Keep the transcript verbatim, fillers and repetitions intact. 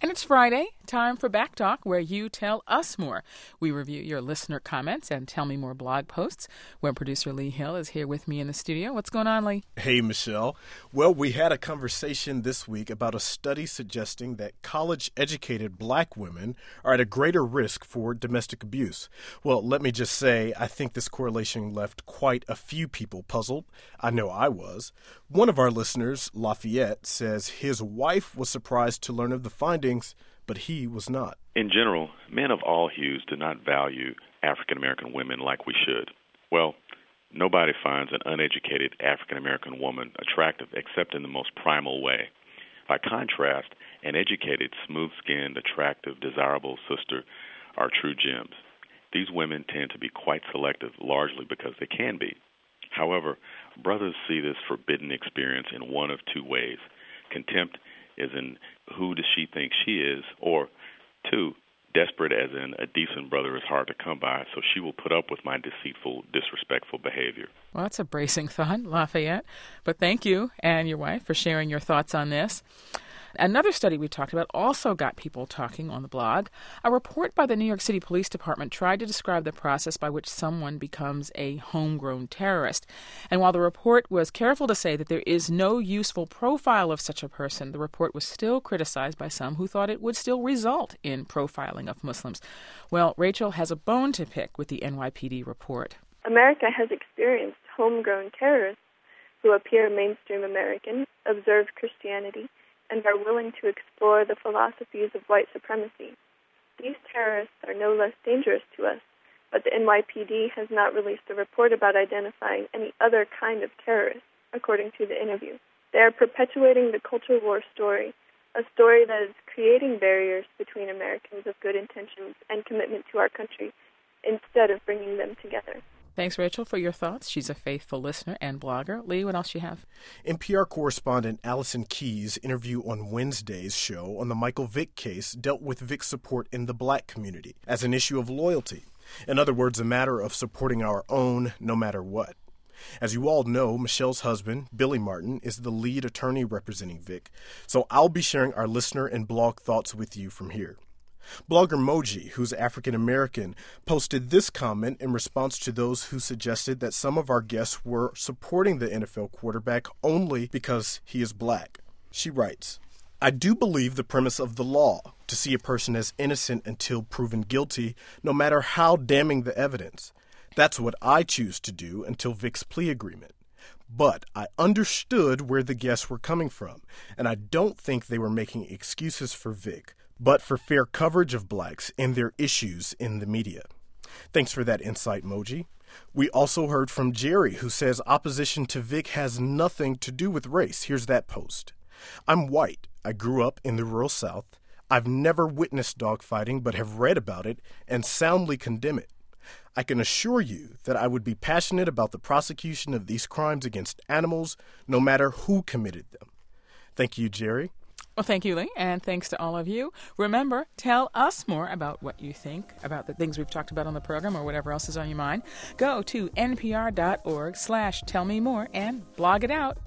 And it's Friday, time for Back Talk, where you tell us more. We review your listener comments and Tell Me More blog posts. Web producer Lee Hill is here with me in the studio. What's going on, Lee? Hey, Michelle. Well, we had a conversation this week about a study suggesting that college-educated black women are at a greater risk for domestic abuse. Well, let me just say, I think this correlation left quite a few people puzzled. I know I was. One of our listeners, Lafayette, says his wife was surprised to learn of the findings, but he was not. In general, men of all hues do not value African American women like we should. Well, nobody finds an uneducated African American woman attractive except in the most primal way. By contrast, an educated, smooth-skinned, attractive, desirable sister are true gems. These women tend to be quite selective, largely because they can be. However, brothers see this forbidden experience in one of two ways. Contempt is in who does she think she is, or two, desperate as in a decent brother is hard to come by, so she will put up with my deceitful, disrespectful behavior. Well, that's a bracing thought, Lafayette. But thank you and your wife for sharing your thoughts on this. Another study we talked about also got people talking on the blog. A report by the New York City Police Department tried to describe the process by which someone becomes a homegrown terrorist. And while the report was careful to say that there is no useful profile of such a person, the report was still criticized by some who thought it would still result in profiling of Muslims. Well, Rachel has a bone to pick with the N Y P D report. America has experienced homegrown terrorists who appear mainstream American, observe Christianity, and are willing to explore the philosophies of white supremacy. These terrorists are no less dangerous to us, but the N Y P D has not released a report about identifying any other kind of terrorist, according to the interview. They are perpetuating the culture war story, a story that is creating barriers between Americans of good intentions and commitment to our country, instead of bringing them together. Thanks, Rachel, for your thoughts. She's a faithful listener and blogger. Lee, what else you have? N P R correspondent Allison Keyes' interview on Wednesday's show on the Michael Vick case dealt with Vick's support in the black community as an issue of loyalty. In other words, a matter of supporting our own no matter what. As you all know, Michelle's husband, Billy Martin, is the lead attorney representing Vick, so I'll be sharing our listener and blog thoughts with you from here. Blogger Moji, who's African-American, posted this comment in response to those who suggested that some of our guests were supporting the N F L quarterback only because he is black. She writes, I do believe the premise of the law, to see a person as innocent until proven guilty, no matter how damning the evidence. That's what I choose to do until Vick's plea agreement. But I understood where the guests were coming from, and I don't think they were making excuses for Vick, but for fair coverage of blacks and their issues in the media. Thanks for that insight, Moji. We also heard from Jerry, who says opposition to Vick has nothing to do with race. Here's that post. I'm white. I grew up in the rural South. I've never witnessed dogfighting, but have read about it and soundly condemn it. I can assure you that I would be passionate about the prosecution of these crimes against animals, no matter who committed them. Thank you, Jerry. Well, thank you, Lee, and thanks to all of you. Remember, tell us more about what you think about the things we've talked about on the program or whatever else is on your mind. Go to npr.org slash tell me more and blog it out.